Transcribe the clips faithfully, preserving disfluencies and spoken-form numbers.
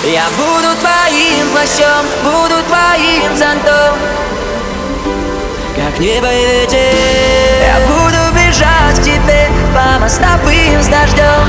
Я буду твоим плащом, буду твоим зонтом, как небо и ветер. Я буду бежать к тебе по мостовым с дождем.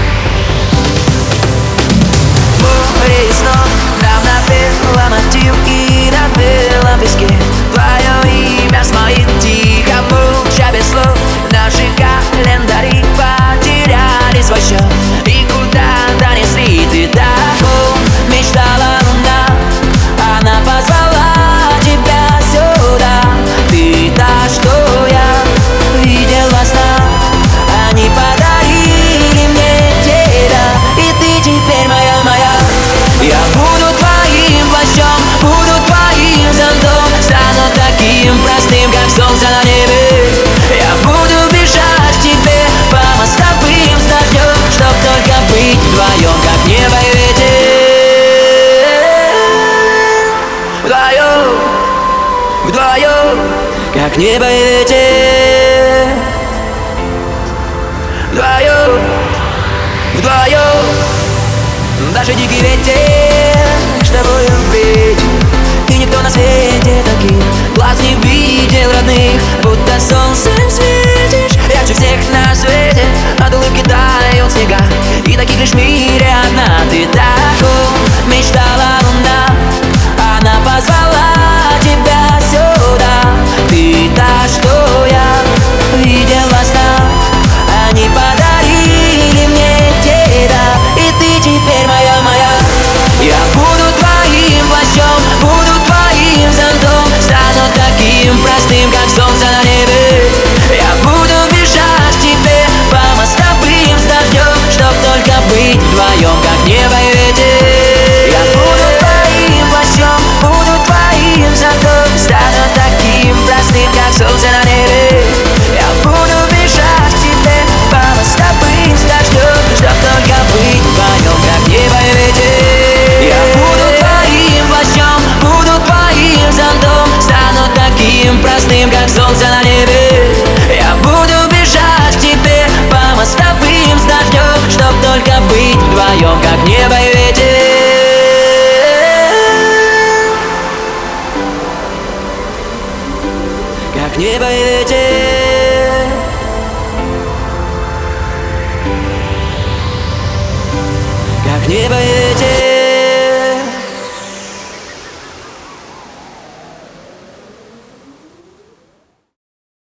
Море и снов давно пело мотив и на белом песке твое имя с моим тихо, молча, без слов. Наши календари потеряли свой счет и куда-то несли. Ты таком мечтала луна, она позвала тебя сюда. Ты та, что я видел во снах, они подарили мне тебя, и ты теперь моя, моя. Я буду твоим плащом, буду твоим зонтом, стану таким простым, как солнце на небе. Я буду бежать к тебе по мостовым с дождем, чтоб только быть вдвоем, как небо и ветер. Вдвоем, вдвоем, как небо и ветер. Вдвоем, вдвоем, даже дикий ветер с тобой убить. И никто на свете таких глаз не видел родных, будто солнцем светишь ярче всех на свете. От улыбки тают снега, и таких лишь в мире одна. Ты таком мечтала луна, она позвала тебя сюда. Ты та, что я видел во снах, они подарили мне тебя, и ты теперь моя, моя. Я буду твоим плащом, буду твоим зонтом, стану таким простым, как солнце на небе. Я буду бежать к тебе по мостовым с дождем, чтоб только быть вдвоем, как небо и ветер. Я буду твоим плащом, буду твоим зонтом, стану таким простым, как солнце на небе. Я буду бежать к тебе по мостовым с дождем, чтоб только быть вдвоем, как небо и ветер. Я буду твоим плащом, буду твоим зонтом, стану таким простым, как солнце на небе. Я буду бежать к тебе по мостовым с дождем, чтоб только быть вдвоем, как небо и ветер. Как небо и ветер. Как небо и